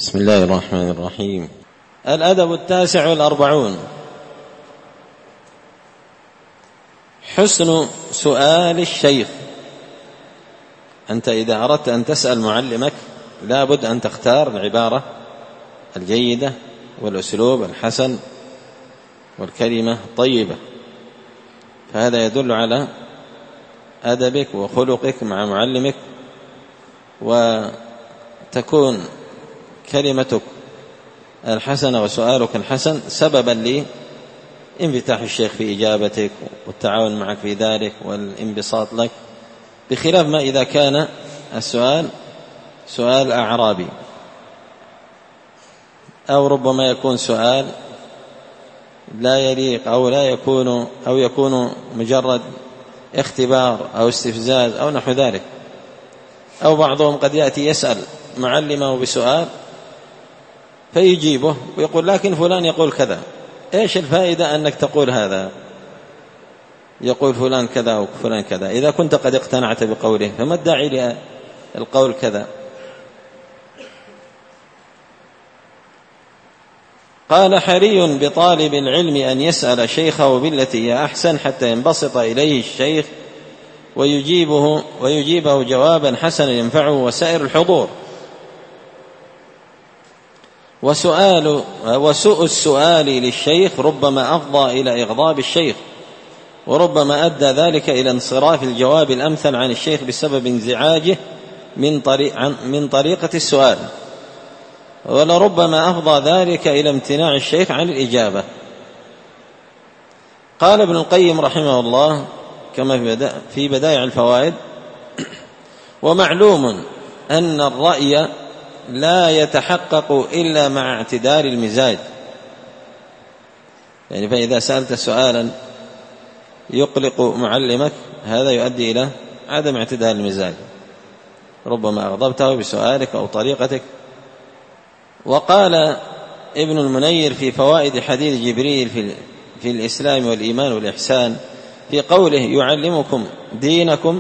بسم الله الرحمن الرحيم. الأدب 49. حسن سؤال الشيخ. أنت إذا أردت أن تسأل معلمك لا بد أن تختار العبارة الجيدة والأسلوب الحسن والكلمة الطيبة، فهذا يدل على أدبك وخلقك مع معلمك، وتكون كلمتك الحسنة وسؤالك الحسن سببا لانفتاح الشيخ في إجابتك والتعاون معك في ذلك والانبساط لك، بخلاف ما إذا كان السؤال سؤال أعرابي، أو ربما يكون سؤال لا يليق أو يكون مجرد اختبار أو استفزاز أو نحو ذلك، أو بعضهم قد يأتي يسأل معلمه بسؤال فيجيبه ويقول لكن فلان يقول كذا. إيش الفائدة أنك تقول هذا؟ يقول فلان كذا وفلان كذا، إذا كنت قد اقتنعت بقوله فما الداعي للقول كذا؟ قال: حري بطالب العلم أن يسأل شيخه بالتي هي أحسن حتى ينبسط إليه الشيخ ويجيبه جوابا حسنا ينفعه وسائر الحضور. وسوء السؤال للشيخ ربما أفضى إلى إغضاب الشيخ، وربما أدى ذلك إلى انصراف الجواب الأمثل عن الشيخ بسبب انزعاجه من طريقة السؤال، ولربما أفضى ذلك إلى امتناع الشيخ عن الإجابة. قال ابن القيم رحمه الله كما في بدائع الفوائد: ومعلوم أن الرأي لا يتحقق إلا مع اعتدال المزاج. يعني فإذا سألت سؤالا يقلق معلمك هذا يؤدي إلى عدم اعتدال المزاج، ربما أغضبته بسؤالك أو طريقتك. وقال ابن المنير في فوائد حديث جبريل في الإسلام والإيمان والإحسان في قوله: يعلمكم دينكم،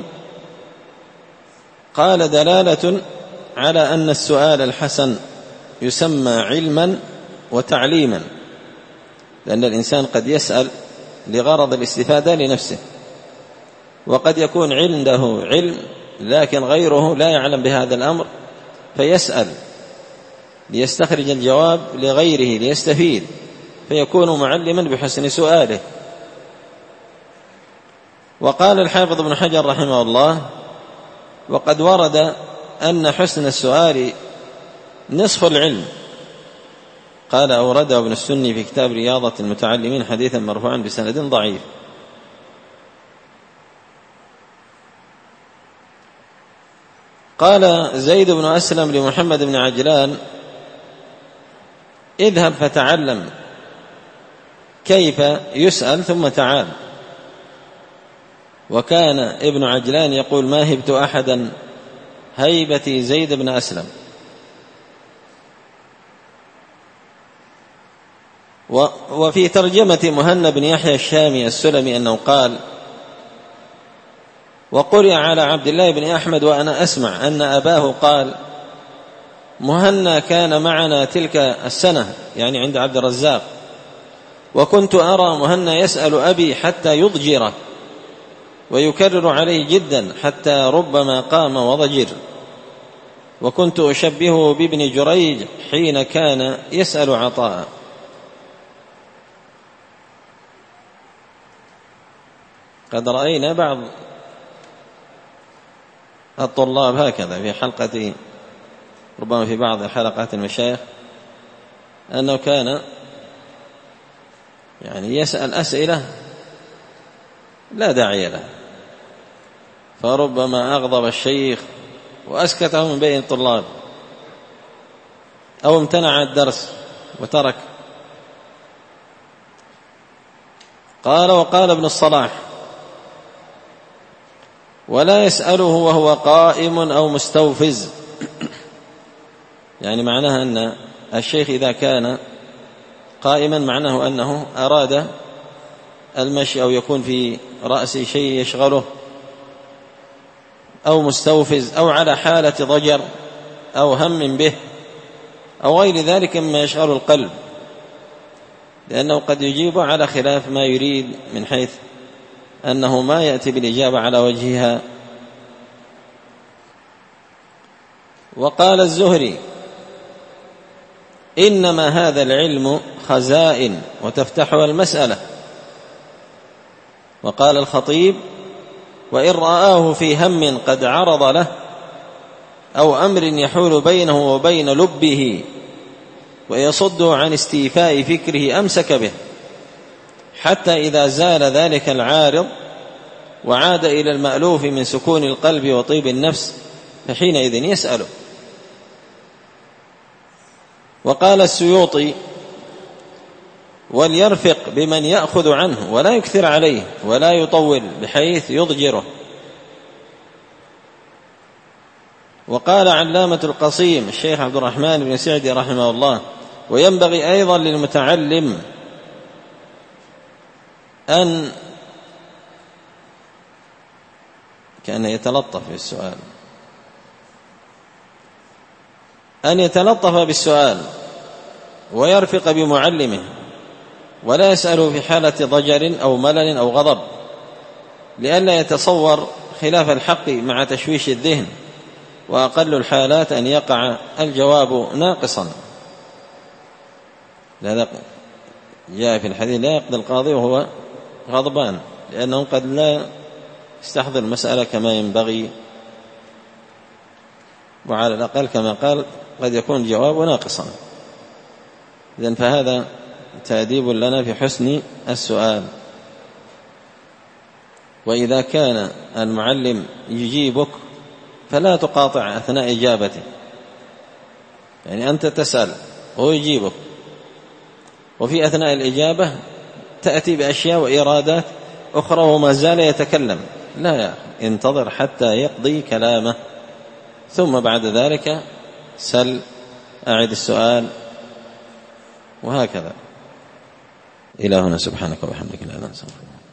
قال: دلالة على أن السؤال الحسن يسمى علما وتعليما، لأن الإنسان قد يسأل لغرض الاستفادة لنفسه، وقد يكون عنده علم لكن غيره لا يعلم بهذا الأمر فيسأل ليستخرج الجواب لغيره ليستفيد، فيكون معلما بحسن سؤاله. وقال الحافظ ابن حجر رحمه الله: وقد ورد أن حسن السؤال نصف العلم. قال: أورده ابن السني في كتاب رياضة المتعلمين حديثا مرفوعا بسند ضعيف. قال زيد بن أسلم لمحمد بن عجلان: اذهب فتعلم كيف يسأل ثم تعال. وكان ابن عجلان يقول: ما هبت أحدا هيبتي زيد بن أسلم. وفي ترجمة مهنا بن يحيى الشامي السلمي أنه قال: وقرئ على عبد الله بن أحمد وأنا أسمع أن أباه قال: مهنا كان معنا تلك السنة، يعني عند عبد الرزاق، وكنت أرى مهنا يسأل أبي حتى يضجره ويكرر عليه جدا حتى ربما قام وضجر، وكنت أشبهه بابن جريج حين كان يسأل عطاء. قد رأينا بعض الطلاب هكذا في حلقة، ربما في بعض حلقات المشايخ، أنه كان يعني يسأل أسئلة لا داعي لها، فربما أغضب الشيخ وأسكته من بين الطلاب، أو امتنع الدرس وترك. قال: وقال ابن الصلاح: ولا يسأله وهو قائم أو مستوفز. يعني معناها أن الشيخ إذا كان قائما معناه أنه أراد المشي أو يكون في رأسه شيء يشغله، أو مستوفز، أو على حالة ضجر أو هم به أو غير ذلك مما يشغل القلب، لأنه قد يجيب على خلاف ما يريد من حيث أنه ما يأتي بالإجابة على وجهها. وقال الزهري: إنما هذا العلم خزائن وتفتحها المسألة. وقال الخطيب: وإن رآه في هم قد عرض له أو أمر يحول بينه وبين لبه ويصده عن استيفاء فكره أمسك به، حتى إذا زال ذلك العارض وعاد إلى المألوف من سكون القلب وطيب النفس فحينئذ يسأله. وقال السيوطي: وليرفق بمن يأخذ عنه ولا يكثر عليه ولا يطول بحيث يضجره. وقال علامة القصيم الشيخ عبد الرحمن بن سعدي رحمه الله: وينبغي أيضا للمتعلم أن كان يتلطف بالسؤال، أن يتلطف بالسؤال ويرفق بمعلمه ولا يسأله في حالة ضجر أو ملل أو غضب، لئلا يتصور خلاف الحق مع تشويش الذهن، وأقل الحالات أن يقع الجواب ناقصا. لذا جاء في الحديث: لا يقضي القاضي وهو غضبان، لأنه قد لا يستحضر المسألة كما ينبغي، وعلى الأقل كما قال قد يكون الجواب ناقصا. إذن فهذا تأديب لنا في حسن السؤال. وإذا كان المعلم يجيبك فلا تقاطع أثناء إجابته، يعني أنت تسأل وهو يجيبك، وفي أثناء الإجابة تأتي بأشياء وإرادات أخرى وما زال يتكلم. لا يا أخي، انتظر حتى يقضي كلامه، ثم بعد ذلك سل، أعد السؤال، وهكذا. إلهنا سبحانك وبحمدك لا ننسى.